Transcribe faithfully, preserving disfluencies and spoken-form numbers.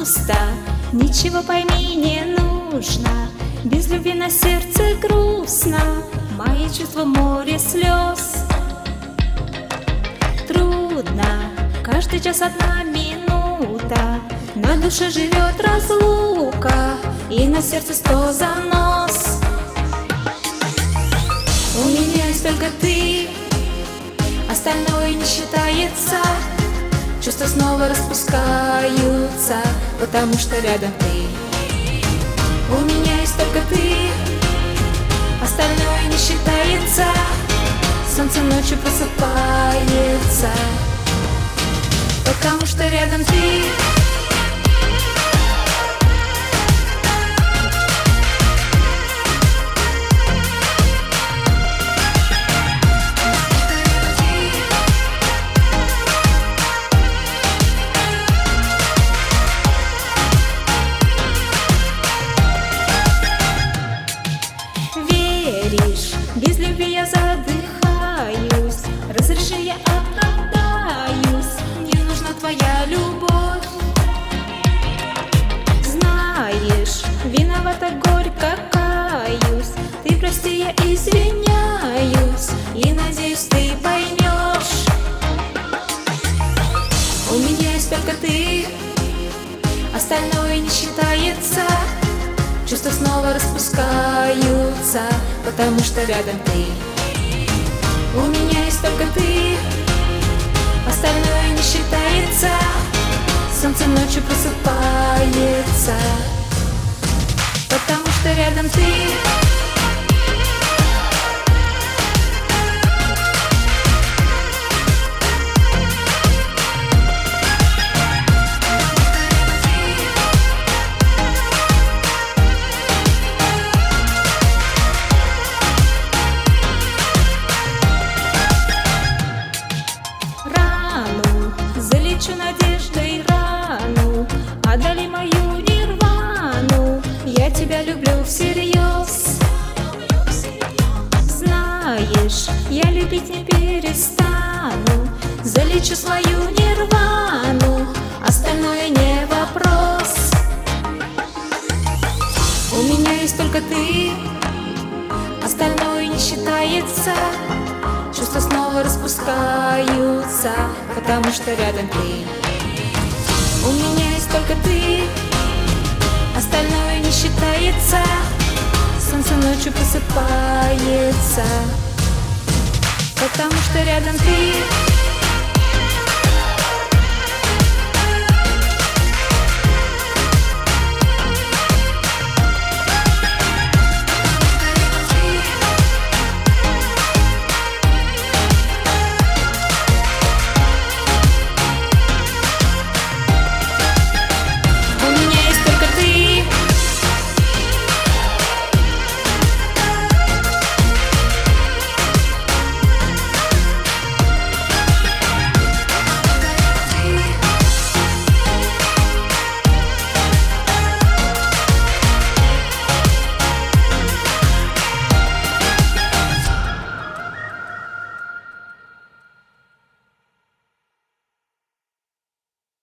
пусто, ничего пойми не нужно. Без любви на сердце грустно, мои чувства море слез. Трудно, каждый час одна минута, на душе живет разлука, и на сердце сто занос. У меня есть только ты, остальное не считается. Чувства снова распускаются, потому что рядом ты. У меня есть только ты, остальное не считается. Солнце ночью просыпается, потому что рядом ты. Без любви я задыхаюсь, разреши, я оправдаюсь. Мне нужна твоя любовь. Знаешь, виновата, горько каюсь. Ты прости, я извиняюсь, и надеюсь, ты поймешь. У меня есть только ты, остальное не считается. Чувства снова распускаются, потому что рядом ты. У меня есть только ты, остальное не считается. Солнце ночью просыпается, потому что рядом ты. Залечу надеждой рану, отдали мою нирвану. Я тебя люблю всерьез. Знаешь, я любить не перестану. Залечу свою нирвану, остальное не вопрос. У меня есть только ты, остальное не считается. Чувства снова распускаются, потому что рядом ты. У меня есть только ты, остальное не считается. Солнце ночью просыпается, потому что рядом ты.